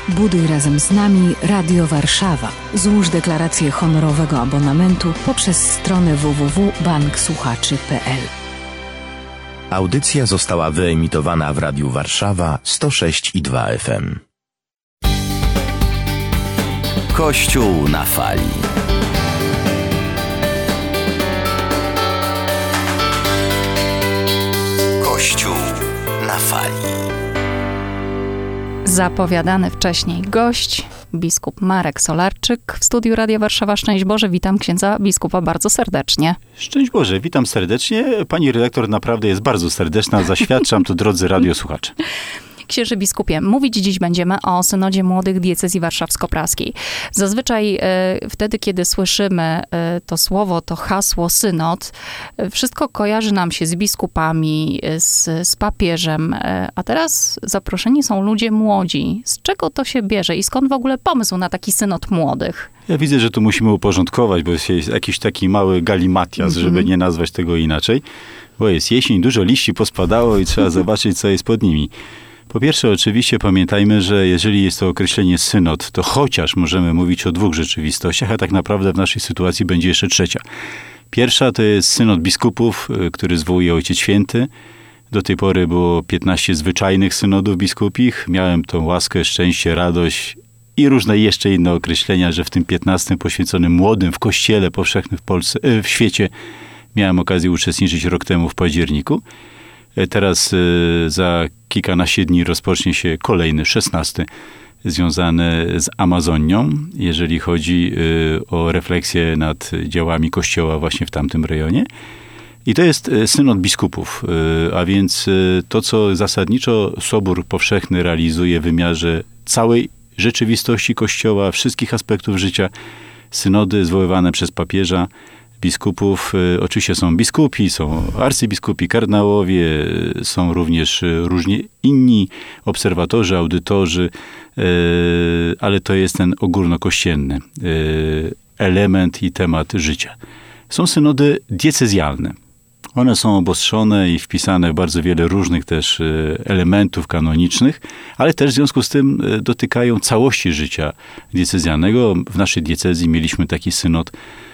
Buduj razem z nami Radio Warszawa. Złóż deklarację honorowego abonamentu poprzez stronę www.banksłuchaczy.pl. Audycja została wyemitowana w Radiu Warszawa 106,2 FM. Kościół na fali. Kościół na fali. Zapowiadany wcześniej gość, biskup Marek Solarczyk w studiu Radia Warszawa. Szczęść Boże, witam księdza biskupa bardzo serdecznie. Szczęść Boże, witam serdecznie. Pani redaktor naprawdę jest bardzo serdeczna, zaświadczam to, drodzy radiosłuchacze. Księże biskupie, mówić dziś będziemy o synodzie młodych diecezji warszawsko-praskiej. Zazwyczaj wtedy, kiedy słyszymy to słowo, to hasło synod, wszystko kojarzy nam się z biskupami, z papieżem, a teraz zaproszeni są ludzie młodzi. Z czego to się bierze i skąd w ogóle pomysł na taki synod młodych? Ja widzę, że tu musimy uporządkować, bo jest jakiś taki mały galimatias, żeby nie nazwać tego inaczej, bo jest jesień, dużo liści pospadało i trzeba zobaczyć, co jest pod nimi. Po pierwsze, oczywiście pamiętajmy, że jeżeli jest to określenie synod, to chociaż możemy mówić o dwóch rzeczywistościach, a tak naprawdę w naszej sytuacji będzie jeszcze trzecia. Pierwsza to jest synod biskupów, który zwołuje Ojciec Święty. Do tej pory było 15 zwyczajnych synodów biskupich. Miałem tą łaskę, szczęście, radość i różne jeszcze inne określenia, że w tym 15 poświęconym młodym w Kościele powszechnym w Polsce, w świecie miałem okazję uczestniczyć rok temu w październiku. Teraz za kilkanaście dni rozpocznie się kolejny, 16, związany z Amazonią, jeżeli chodzi o refleksję nad działami Kościoła właśnie w tamtym rejonie. I to jest synod biskupów, a więc to, co zasadniczo Sobór Powszechny realizuje w wymiarze całej rzeczywistości Kościoła, wszystkich aspektów życia. Synody zwoływane przez papieża, biskupów, oczywiście są biskupi, są arcybiskupi, kardynałowie, są również różni inni obserwatorzy, audytorzy, ale to jest ten ogólnokościelny element i temat życia. Są synody diecezjalne. One są obostrzone i wpisane w bardzo wiele różnych też elementów kanonicznych, ale też w związku z tym dotykają całości życia diecezjalnego. W naszej diecezji mieliśmy taki synod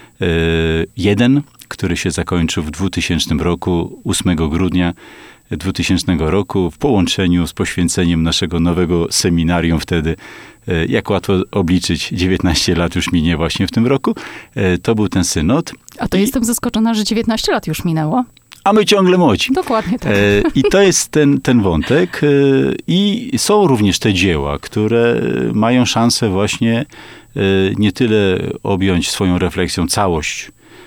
jeden, który się zakończył w 2000 roku, 8 grudnia 2000 roku, w połączeniu z poświęceniem naszego nowego seminarium wtedy, jak łatwo obliczyć, 19 lat już minie właśnie w tym roku. To był ten synod. A to jestem zaskoczona, że 19 lat już minęło. A my ciągle młodzi. Dokładnie tak. I to jest ten wątek. I są również te dzieła, które mają szansę właśnie nie tyle objąć swoją refleksją całość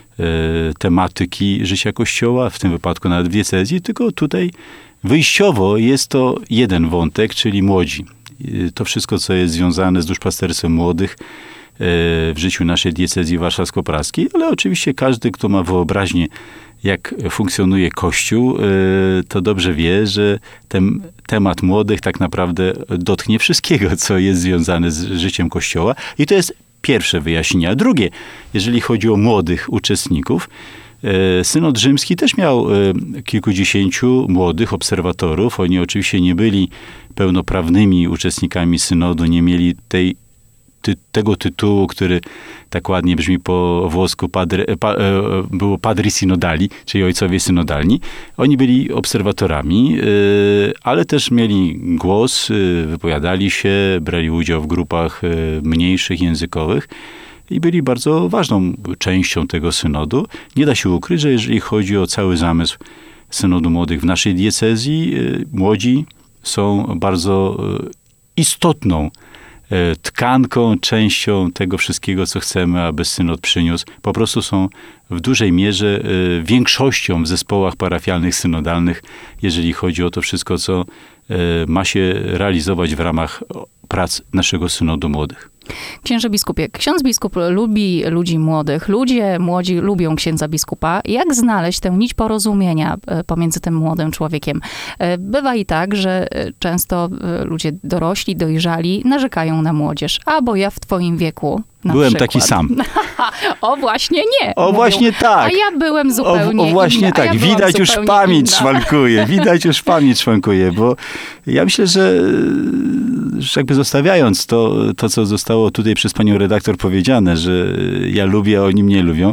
tematyki życia Kościoła, w tym wypadku nawet w diecezji, tylko tutaj wyjściowo jest to jeden wątek, czyli młodzi. To wszystko, co jest związane z duszpasterstwem młodych w życiu naszej diecezji warszawsko-praskiej, ale oczywiście każdy, kto ma wyobraźnię, jak funkcjonuje Kościół, to dobrze wie, że ten temat młodych tak naprawdę dotknie wszystkiego, co jest związane z życiem Kościoła. I to jest pierwsze wyjaśnienie. A drugie, jeżeli chodzi o młodych uczestników, synod rzymski też miał kilkudziesięciu młodych obserwatorów. Oni oczywiście nie byli pełnoprawnymi uczestnikami synodu, nie mieli tego tytułu, który tak ładnie brzmi po włosku, było padri synodali, czyli ojcowie synodalni. Oni byli obserwatorami, ale też mieli głos, wypowiadali się, brali udział w grupach mniejszych, językowych i byli bardzo ważną częścią tego synodu. Nie da się ukryć, że jeżeli chodzi o cały zamysł synodu młodych w naszej diecezji, młodzi są bardzo istotną tkanką, częścią tego wszystkiego, co chcemy, aby synod przyniósł. Po prostu są w dużej mierze większością w zespołach parafialnych, synodalnych, jeżeli chodzi o to wszystko, co ma się realizować w ramach prac naszego synodu młodych. Księże biskupie, ksiądz biskup lubi ludzi młodych, ludzie młodzi lubią księdza biskupa. Jak znaleźć tę nić porozumienia pomiędzy tym młodym człowiekiem? Bywa i tak, że często ludzie dorośli, dojrzali narzekają na młodzież. A bo ja w twoim wieku byłem taki sam. O właśnie nie. O mówią. właśnie tak. A ja byłem zupełnie O właśnie inna. tak. Ja widać już pamięć szwankuje. Widać już pamięć szwankuje, bo ja myślę, już jakby zostawiając to, co zostało tutaj przez panią redaktor powiedziane, że ja lubię, a oni mnie lubią,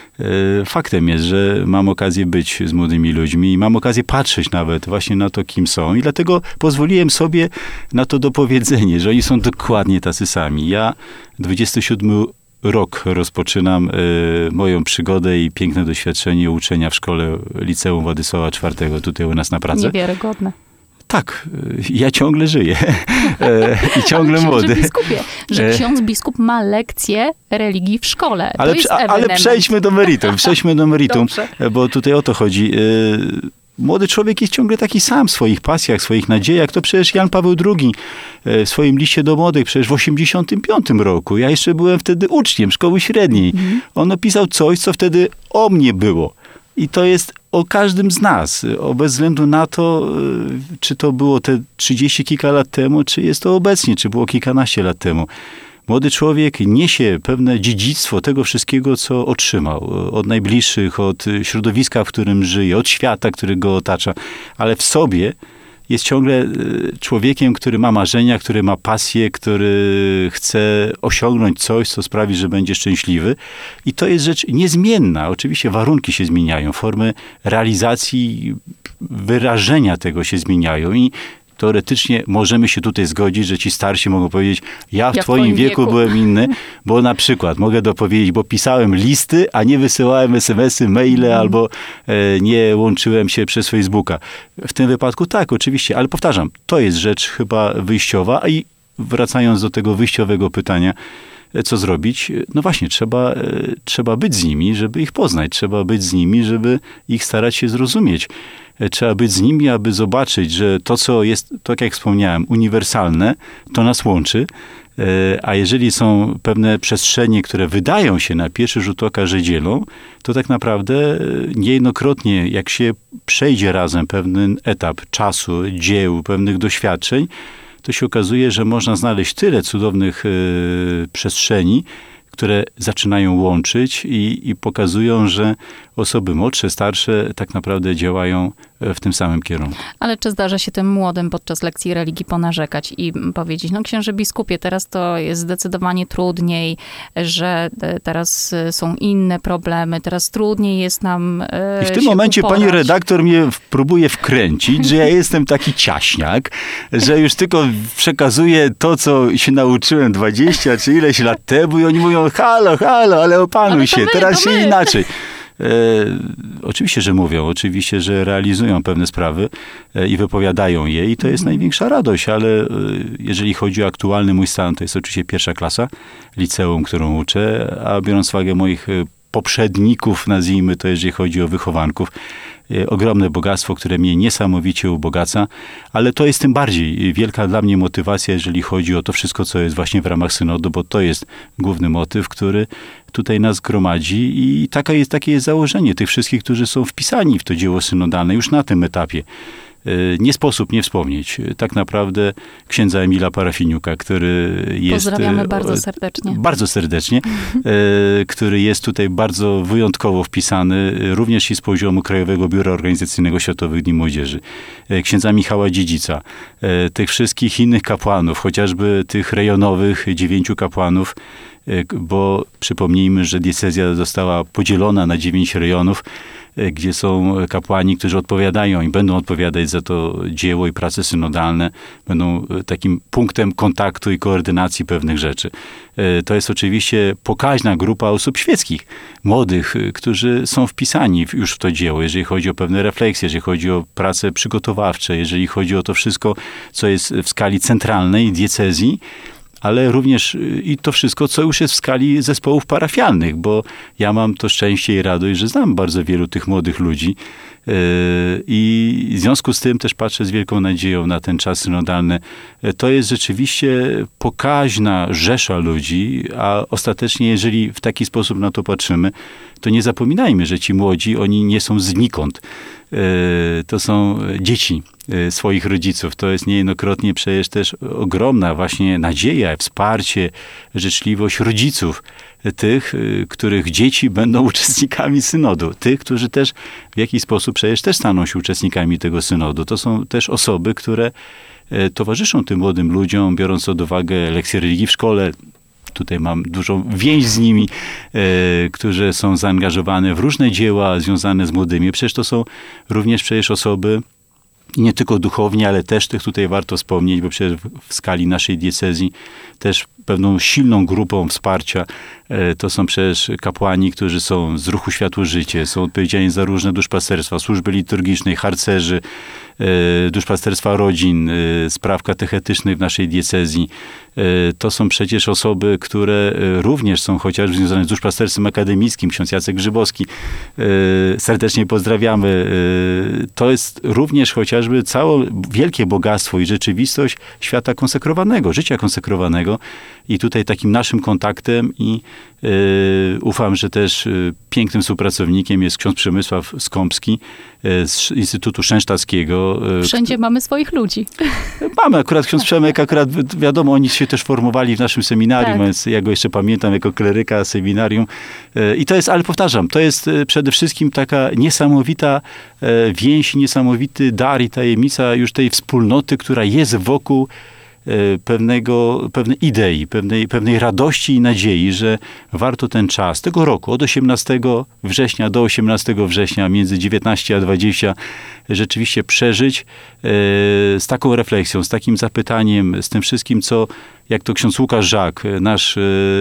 faktem jest, że mam okazję być z młodymi ludźmi i mam okazję patrzeć nawet właśnie na to, kim są. I dlatego pozwoliłem sobie na to dopowiedzenie, że oni są dokładnie tacy sami. Ja 27 rok rozpoczynam moją przygodę i piękne doświadczenie uczenia w szkole Liceum Władysława IV tutaj u nas na Pradze. Niewiarygodne. Tak, ja ciągle żyję i ciągle młody. Że ksiądz biskup ma lekcję religii w szkole. Ale przejdźmy do meritum, bo tutaj o to chodzi. Młody człowiek jest ciągle taki sam w swoich pasjach, w swoich nadziejach. To przecież Jan Paweł II w swoim liście do młodych, przecież w 85 roku. Ja jeszcze byłem wtedy uczniem szkoły średniej. On opisał coś, co wtedy o mnie było. I to jest o każdym z nas, bez względu na to, czy to było te 30 kilka lat temu, czy jest to obecnie, czy było kilkanaście lat temu. Młody człowiek niesie pewne dziedzictwo tego wszystkiego, co otrzymał. Od najbliższych, od środowiska, w którym żyje, od świata, który go otacza. Ale w sobie jest ciągle człowiekiem, który ma marzenia, który ma pasję, który chce osiągnąć coś, co sprawi, że będzie szczęśliwy. I to jest rzecz niezmienna. Oczywiście warunki się zmieniają, formy realizacji, wyrażenia tego się zmieniają i teoretycznie możemy się tutaj zgodzić, że ci starsi mogą powiedzieć, ja w twoim wieku byłem inny, bo na przykład mogę dopowiedzieć, bo pisałem listy, a nie wysyłałem SMS-y, maile albo nie łączyłem się przez Facebooka. W tym wypadku tak, oczywiście, ale powtarzam, to jest rzecz chyba wyjściowa i wracając do tego wyjściowego pytania, co zrobić? No właśnie, trzeba być z nimi, żeby ich poznać. Trzeba być z nimi, żeby ich starać się zrozumieć. Trzeba być z nimi, aby zobaczyć, że to, co jest, tak jak wspomniałem, uniwersalne, to nas łączy. A jeżeli są pewne przestrzenie, które wydają się na pierwszy rzut oka, że dzielą, to tak naprawdę niejednokrotnie, jak się przejdzie razem pewien etap czasu, dzieł, pewnych doświadczeń, to się okazuje, że można znaleźć tyle cudownych przestrzeni, które zaczynają łączyć i pokazują, że osoby młodsze, starsze tak naprawdę działają w tym samym kierunku. Ale czy zdarza się tym młodym podczas lekcji religii ponarzekać i powiedzieć, no księże biskupie, teraz to jest zdecydowanie trudniej, że teraz są inne problemy, teraz trudniej jest nam I w tym momencie uporać. Pani redaktor mnie próbuje wkręcić, że ja jestem taki ciaśniak, że już tylko przekazuję to, co się nauczyłem 20 czy ileś lat temu i oni mówią, halo, ale opanuj się, teraz się inaczej. Oczywiście, że mówią, oczywiście, że realizują pewne sprawy i wypowiadają je i to jest największa radość, ale jeżeli chodzi o aktualny mój stan, to jest oczywiście pierwsza klasa liceum, którą uczę, a biorąc uwagę moich poprzedników, nazwijmy to, jeżeli chodzi o wychowanków, ogromne bogactwo, które mnie niesamowicie ubogaca, ale to jest tym bardziej wielka dla mnie motywacja, jeżeli chodzi o to wszystko, co jest właśnie w ramach synodu, bo to jest główny motyw, który tutaj nas gromadzi i takie jest założenie tych wszystkich, którzy są wpisani w to dzieło synodalne już na tym etapie. Nie sposób nie wspomnieć tak naprawdę księdza Emila Parafiniuka, który jest... Pozdrawiamy bardzo serdecznie. Bardzo serdecznie, który jest tutaj bardzo wyjątkowo wpisany, również i z poziomu Krajowego Biura Organizacyjnego Światowych Dni Młodzieży. Księdza Michała Dziedzica, tych wszystkich innych kapłanów, chociażby tych rejonowych 9 kapłanów, bo przypomnijmy, że diecezja została podzielona na 9 rejonów, gdzie są kapłani, którzy odpowiadają i będą odpowiadać za to dzieło i prace synodalne, będą takim punktem kontaktu i koordynacji pewnych rzeczy. To jest oczywiście pokaźna grupa osób świeckich, młodych, którzy są wpisani już w to dzieło, jeżeli chodzi o pewne refleksje, jeżeli chodzi o prace przygotowawcze, jeżeli chodzi o to wszystko, co jest w skali centralnej diecezji, ale również i to wszystko, co już jest w skali zespołów parafialnych, bo ja mam to szczęście i radość, że znam bardzo wielu tych młodych ludzi i w związku z tym też patrzę z wielką nadzieją na ten czas synodalny. To jest rzeczywiście pokaźna rzesza ludzi, a ostatecznie, jeżeli w taki sposób na to patrzymy, to nie zapominajmy, że ci młodzi, oni nie są znikąd. To są dzieci swoich rodziców. To jest niejednokrotnie przecież też ogromna właśnie nadzieja, wsparcie, życzliwość rodziców, tych, których dzieci będą uczestnikami synodu. Tych, którzy też w jakiś sposób przecież też staną się uczestnikami tego synodu. To są też osoby, które towarzyszą tym młodym ludziom, biorąc pod uwagę lekcje religii w szkole. Tutaj mam dużą więź z nimi, którzy są zaangażowane w różne dzieła związane z młodymi. Przecież to są również osoby, nie tylko duchowni, ale też tych tutaj warto wspomnieć, bo przecież w skali naszej diecezji też pewną silną grupą wsparcia to są przecież kapłani, którzy są z ruchu Światło-Życie, są odpowiedzialni za różne duszpasterstwa, służby liturgicznej, harcerzy, duszpasterstwa rodzin, spraw katechetycznych w naszej diecezji. To są przecież osoby, które również są chociażby związane z duszpasterstwem akademickim. Ksiądz Jacek Grzybowski, serdecznie pozdrawiamy. To jest również chociażby całe wielkie bogactwo i rzeczywistość świata konsekrowanego, życia konsekrowanego. I tutaj takim naszym kontaktem i ufam, że też pięknym współpracownikiem jest ksiądz Przemysław Skąpski z Instytutu Szensztackiego. Wszędzie mamy swoich ludzi. Mamy akurat ksiądz Przemek, wiadomo, oni się też formowali w naszym seminarium, tak. Więc ja go jeszcze pamiętam jako kleryka seminarium. I to jest, ale powtarzam, to jest przede wszystkim taka niesamowita więź, niesamowity dar i tajemnica już tej wspólnoty, która jest wokół pewnej idei, pewnej radości i nadziei, że warto ten czas tego roku, od 18 września do 18 września, między 19 a 20, rzeczywiście przeżyć z taką refleksją, z takim zapytaniem, z tym wszystkim, co, jak to ksiądz Łukasz Żak, nasz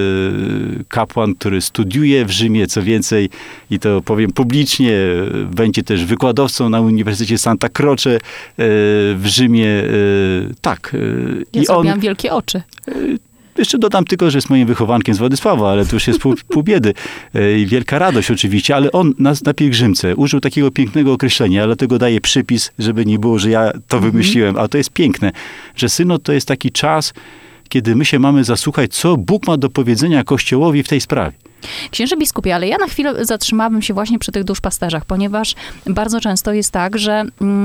kapłan, który studiuje w Rzymie, co więcej, i to powiem publicznie, będzie też wykładowcą na Uniwersytecie Santa Croce w Rzymie. Tak. Ja zrobiłam wielkie oczy. Jeszcze dodam tylko, że jest moim wychowankiem z Władysława, ale to już jest pół biedy. I wielka radość oczywiście, ale on na pielgrzymce użył takiego pięknego określenia, dlatego daję przypis, żeby nie było, że ja to wymyśliłem, a to jest piękne, że synod to jest taki czas, kiedy my się mamy zasłuchać, co Bóg ma do powiedzenia Kościołowi w tej sprawie. Księże biskupie, ale ja na chwilę zatrzymałabym się właśnie przy tych duszpasterzach, ponieważ bardzo często jest tak, że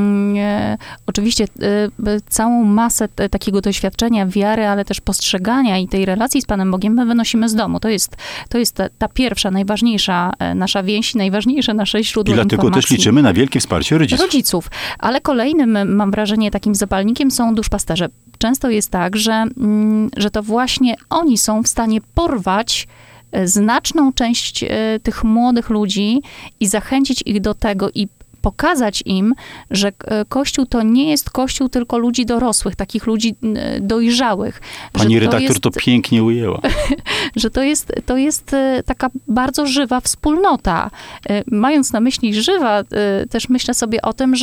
oczywiście całą masę takiego doświadczenia, wiary, ale też postrzegania i tej relacji z Panem Bogiem my wynosimy z domu. To jest ta pierwsza, najważniejsza nasza więź, najważniejsze nasze źródło informacji. I dlatego też liczymy na wielkie wsparcie rodziców. Ale kolejnym, mam wrażenie, takim zapalnikiem są duszpasterze. Często jest tak, że to właśnie oni są w stanie porwać znaczną część tych młodych ludzi i zachęcić ich do tego i pokazać im, że Kościół to nie jest Kościół tylko ludzi dorosłych, takich ludzi dojrzałych. Pani redaktor to pięknie ujęła. Że to jest taka bardzo żywa wspólnota. Mając na myśli żywa, też myślę sobie o tym,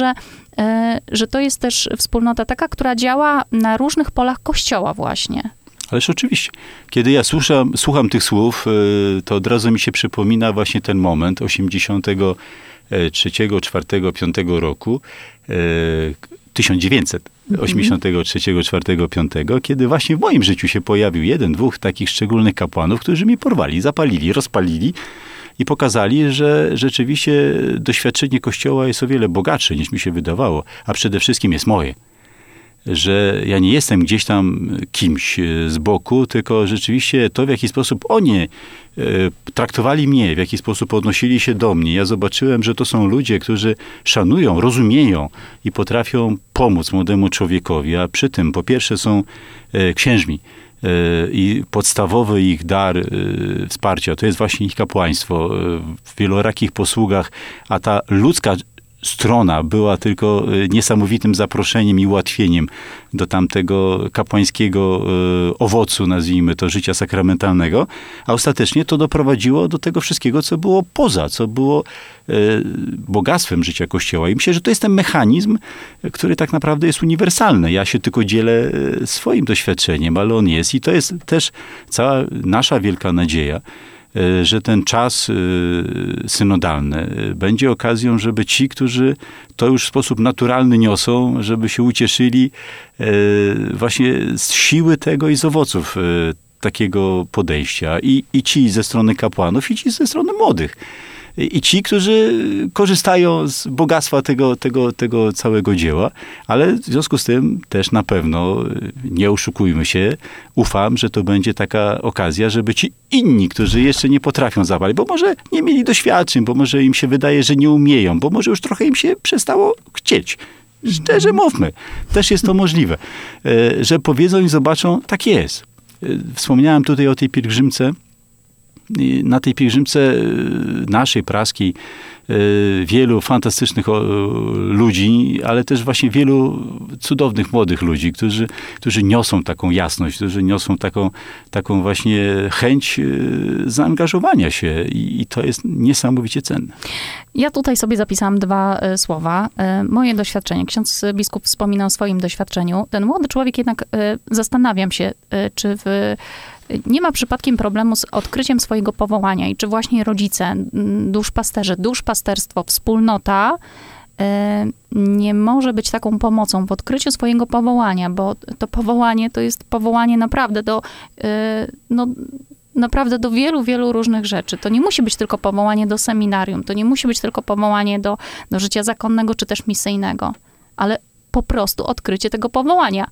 że to jest też wspólnota taka, która działa na różnych polach Kościoła właśnie. Ależ oczywiście. Kiedy ja słucham tych słów, to od razu mi się przypomina właśnie ten moment 83, 4, 5 roku, 1983, 4, 5, kiedy właśnie w moim życiu się pojawił 1, 2 takich szczególnych kapłanów, którzy mi porwali, zapalili, rozpalili i pokazali, że rzeczywiście doświadczenie Kościoła jest o wiele bogatsze niż mi się wydawało, a przede wszystkim jest moje. Że ja nie jestem gdzieś tam kimś z boku, tylko rzeczywiście to, w jaki sposób oni traktowali mnie, w jaki sposób odnosili się do mnie. Ja zobaczyłem, że to są ludzie, którzy szanują, rozumieją i potrafią pomóc młodemu człowiekowi, a przy tym po pierwsze są księżmi i podstawowy ich dar wsparcia to jest właśnie ich kapłaństwo w wielorakich posługach, a ta ludzka strona była tylko niesamowitym zaproszeniem i ułatwieniem do tamtego kapłańskiego owocu, nazwijmy to, życia sakramentalnego, a ostatecznie to doprowadziło do tego wszystkiego, co było poza, co było bogactwem życia Kościoła. I myślę, że to jest ten mechanizm, który tak naprawdę jest uniwersalny. Ja się tylko dzielę swoim doświadczeniem, ale on jest i to jest też cała nasza wielka nadzieja, że ten czas synodalny będzie okazją, żeby ci, którzy to już w sposób naturalny niosą, żeby się ucieszyli właśnie z siły tego i z owoców takiego podejścia. I ci ze strony kapłanów, i ci ze strony młodych. I ci, którzy korzystają z bogactwa tego całego dzieła, ale w związku z tym też na pewno, nie oszukujmy się, ufam, że to będzie taka okazja, żeby ci inni, którzy jeszcze nie potrafią zapalić, bo może nie mieli doświadczeń, bo może im się wydaje, że nie umieją, bo może już trochę im się przestało chcieć. Szczerze mówmy, też jest to możliwe, że powiedzą i zobaczą, tak jest. Wspomniałem tutaj o tej pielgrzymce. Na tej pielgrzymce naszej praskiej wielu fantastycznych ludzi, ale też właśnie wielu cudownych młodych ludzi, którzy niosą taką jasność, którzy niosą taką właśnie chęć zaangażowania się i to jest niesamowicie cenne. Ja tutaj sobie zapisałam 2 słowa. Moje doświadczenie. Ksiądz biskup wspomina o swoim doświadczeniu. Ten młody człowiek jednak, zastanawiam się, czy nie ma przypadkiem problemu z odkryciem swojego powołania i czy właśnie rodzice, duszpasterze, duszpasterstwo, wspólnota nie może być taką pomocą w odkryciu swojego powołania, bo to powołanie to jest powołanie naprawdę naprawdę do wielu, wielu różnych rzeczy. To nie musi być tylko powołanie do seminarium, to nie musi być tylko powołanie do życia zakonnego czy też misyjnego, ale po prostu odkrycie tego powołania.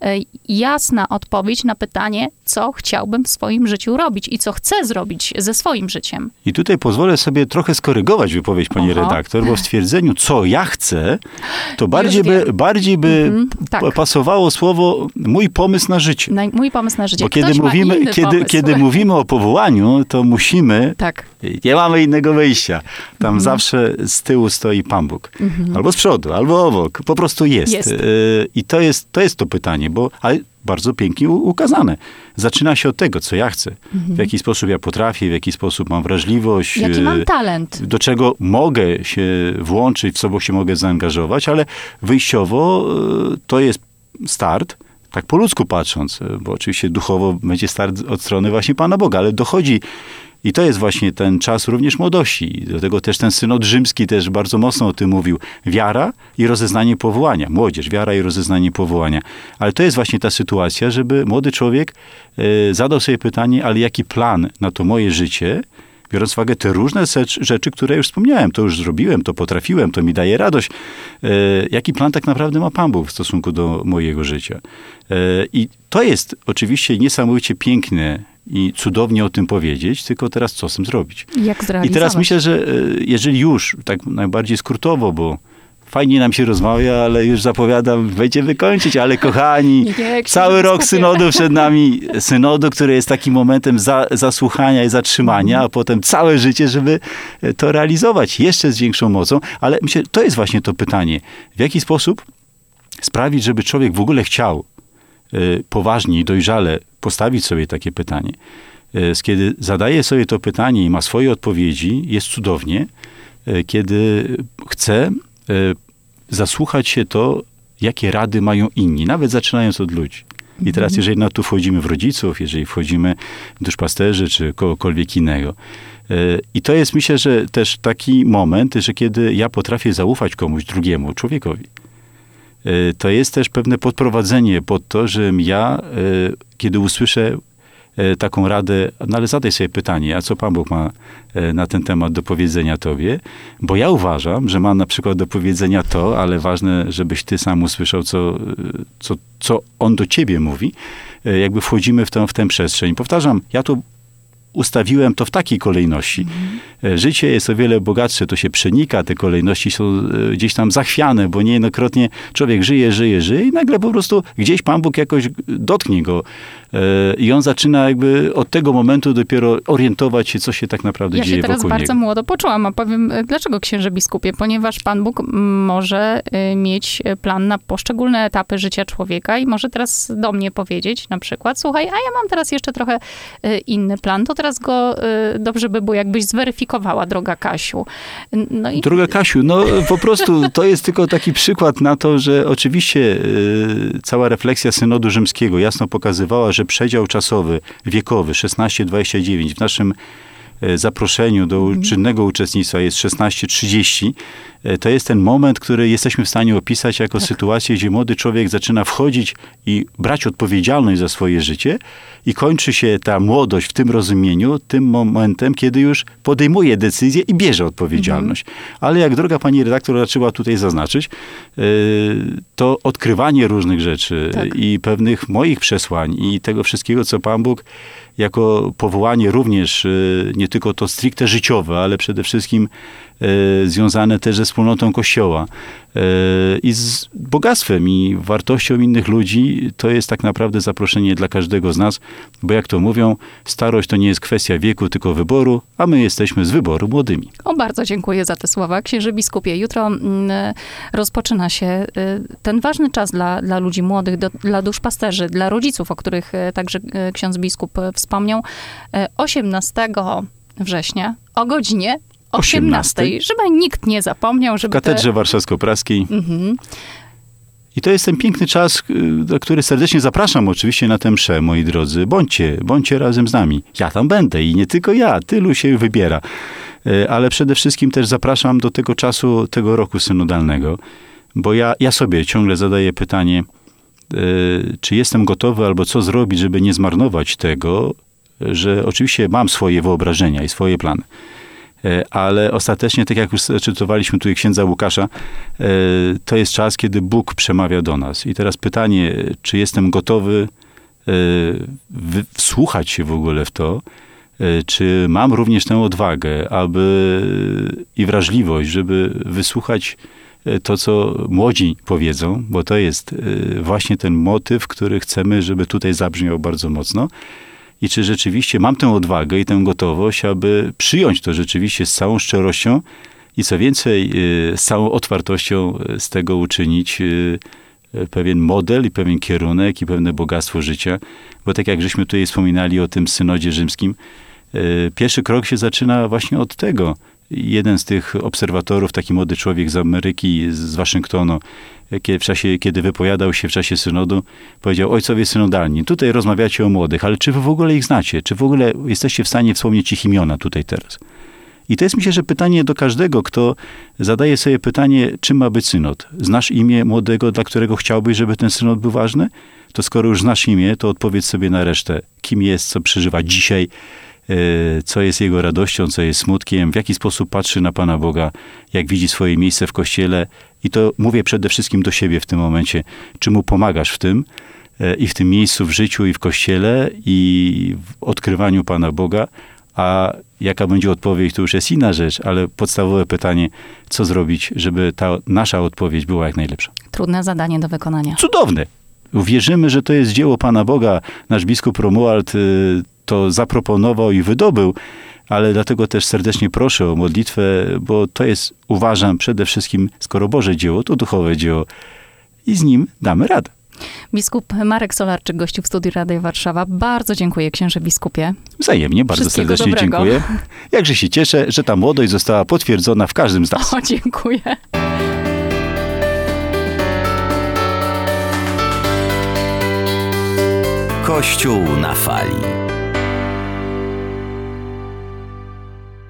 Jasna odpowiedź na pytanie, co chciałbym w swoim życiu robić i co chcę zrobić ze swoim życiem. I tutaj pozwolę sobie trochę skorygować wypowiedź pani redaktor, bo w stwierdzeniu, co ja chcę, to bardziej by pasowało słowo mój pomysł na życie. Mój pomysł na życie. Bo kiedy mówimy o powołaniu, to musimy, nie mamy innego wyjścia. Tam zawsze z tyłu stoi Pan Bóg. Albo z przodu, albo obok. Po prostu jest. I to jest to pytanie, ale bardzo pięknie ukazane. Zaczyna się od tego, co ja chcę. W jaki sposób ja potrafię, w jaki sposób mam wrażliwość. Jaki mam talent. Do czego mogę się włączyć, w co się mogę zaangażować, ale wyjściowo to jest start, tak po ludzku patrząc, bo oczywiście duchowo będzie start od strony właśnie Pana Boga, ale dochodzi. I to jest właśnie ten czas również młodości. Do tego też ten synod rzymski też bardzo mocno o tym mówił. Wiara i rozeznanie powołania. Młodzież, wiara i rozeznanie powołania. Ale to jest właśnie ta sytuacja, żeby młody człowiek zadał sobie pytanie, ale jaki plan na to moje życie, biorąc uwagę te różne rzeczy, które już wspomniałem. To już zrobiłem, to potrafiłem, to mi daje radość. Jaki plan tak naprawdę ma Pan Bóg w stosunku do mojego życia? I to jest oczywiście niesamowicie piękne i cudownie o tym powiedzieć, tylko teraz co z tym zrobić? Jak zrealizować? I teraz myślę, że jeżeli już, tak najbardziej skrótowo, bo fajnie nam się rozmawia, ale już zapowiadam, będziemy kończyć, ale kochani, cały rok synodu przed nami, synodu, który jest takim momentem zasłuchania i zatrzymania, a potem całe życie, żeby to realizować jeszcze z większą mocą, ale myślę, to jest właśnie to pytanie, w jaki sposób sprawić, żeby człowiek w ogóle chciał poważnie i dojrzale postawić sobie takie pytanie. Kiedy zadaje sobie to pytanie i ma swoje odpowiedzi, jest cudownie, kiedy chce zasłuchać się to, jakie rady mają inni, nawet zaczynając od ludzi. I teraz, jeżeli tu wchodzimy w rodziców, jeżeli wchodzimy w duszpasterzy, czy kogokolwiek innego. I to jest, myślę, że też taki moment, że kiedy ja potrafię zaufać komuś drugiemu, człowiekowi. To jest też pewne podprowadzenie pod to, że ja, kiedy usłyszę taką radę, no ale zadaj sobie pytanie, a co Pan Bóg ma na ten temat do powiedzenia tobie? Bo ja uważam, że mam na przykład do powiedzenia to, ale ważne, żebyś ty sam usłyszał, co On do ciebie mówi. Jakby wchodzimy w tę przestrzeń. Powtarzam, ja to ustawiłem to w takiej kolejności. Życie jest o wiele bogatsze, to się przenika, te kolejności są gdzieś tam zachwiane, bo niejednokrotnie człowiek żyje i nagle po prostu gdzieś Pan Bóg jakoś dotknie go i on zaczyna jakby od tego momentu dopiero orientować się, co się tak naprawdę dzieje wokół niego. Ja się teraz bardzo młodo poczułam, a powiem, dlaczego księże biskupie? Ponieważ Pan Bóg może mieć plan na poszczególne etapy życia człowieka i może teraz do mnie powiedzieć na przykład, słuchaj, a ja mam teraz jeszcze trochę inny plan, to teraz go dobrze by było, jakbyś zweryfikowała, droga Kasiu. Droga Kasiu, no po prostu to jest tylko taki przykład na to, że oczywiście cała refleksja synodu rzymskiego jasno pokazywała, że przedział czasowy, wiekowy 16-29 w naszym zaproszeniu do czynnego uczestnictwa jest 16-30, to jest ten moment, który jesteśmy w stanie opisać jako sytuację, gdzie młody człowiek zaczyna wchodzić i brać odpowiedzialność za swoje życie i kończy się ta młodość w tym rozumieniu, tym momentem, kiedy już podejmuje decyzję i bierze odpowiedzialność. Ale jak droga pani redaktor raczyła tutaj zaznaczyć, to odkrywanie różnych rzeczy i pewnych moich przesłań i tego wszystkiego, co Pan Bóg jako powołanie również, nie tylko to stricte życiowe, ale przede wszystkim związane też ze wspólnotą Kościoła i z bogactwem i wartością innych ludzi, to jest tak naprawdę zaproszenie dla każdego z nas, bo jak to mówią, starość to nie jest kwestia wieku, tylko wyboru, a my jesteśmy z wyboru młodymi. Bardzo dziękuję za te słowa. Księże biskupie, jutro rozpoczyna się ten ważny czas dla ludzi młodych, dla duszpasterzy, dla rodziców, o których także ksiądz biskup wspomniał. 18 września o godzinie 18, żeby nikt nie zapomniał. Żeby w Katedrze Warszawsko-Praskiej. I to jest ten piękny czas, do który serdecznie zapraszam oczywiście na tę mszę, moi drodzy. Bądźcie razem z nami. Ja tam będę i nie tylko ja, tylu się wybiera. Ale przede wszystkim też zapraszam do tego czasu, tego roku synodalnego, bo ja sobie ciągle zadaję pytanie, czy jestem gotowy albo co zrobić, żeby nie zmarnować tego, że oczywiście mam swoje wyobrażenia i swoje plany. Ale ostatecznie, tak jak już cytowaliśmy tutaj księdza Łukasza, to jest czas, kiedy Bóg przemawia do nas. I teraz pytanie, czy jestem gotowy wsłuchać się w ogóle w to, czy mam również tę odwagę, i wrażliwość, żeby wysłuchać to, co młodzi powiedzą, bo to jest właśnie ten motyw, który chcemy, żeby tutaj zabrzmiał bardzo mocno. I czy rzeczywiście mam tę odwagę i tę gotowość, aby przyjąć to rzeczywiście z całą szczerością i co więcej, z całą otwartością z tego uczynić pewien model i pewien kierunek i pewne bogactwo życia. Bo tak jak żeśmy tutaj wspominali o tym synodzie rzymskim, pierwszy krok się zaczyna właśnie od tego. Jeden z tych obserwatorów, taki młody człowiek z Ameryki, z Waszyngtonu, kiedy wypowiadał się w czasie synodu, powiedział: ojcowie synodalni, tutaj rozmawiacie o młodych, ale czy wy w ogóle ich znacie? Czy w ogóle jesteście w stanie wspomnieć ich imiona tutaj teraz? I to jest, myślę, że pytanie do każdego, kto zadaje sobie pytanie, czym ma być synod. Znasz imię młodego, dla którego chciałbyś, żeby ten synod był ważny? To skoro już znasz imię, to odpowiedz sobie na resztę. Kim jest, co przeżywa dzisiaj, co jest jego radością, co jest smutkiem, w jaki sposób patrzy na Pana Boga, jak widzi swoje miejsce w Kościele. I to mówię przede wszystkim do siebie w tym momencie. Czy mu pomagasz w tym i w tym miejscu w życiu i w Kościele i w odkrywaniu Pana Boga, a jaka będzie odpowiedź, to już jest inna rzecz, ale podstawowe pytanie, co zrobić, żeby ta nasza odpowiedź była jak najlepsza. Trudne zadanie do wykonania. Cudowne! Wierzymy, że to jest dzieło Pana Boga. Nasz biskup Romuald to zaproponował i wydobył, ale dlatego też serdecznie proszę o modlitwę, bo to jest, uważam, przede wszystkim, skoro Boże dzieło, to duchowe dzieło i z nim damy radę. Biskup Marek Solarczyk, gościu w Studiu Radia Warszawa. Bardzo dziękuję, księże biskupie. Wzajemnie, bardzo serdecznie dobrego. Dziękuję. Jakże się cieszę, że ta młodość została potwierdzona w każdym z nas. O, dziękuję. Kościół na fali.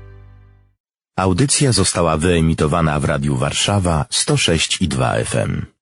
Audycja została wyemitowana w Radiu Warszawa 106,2 FM.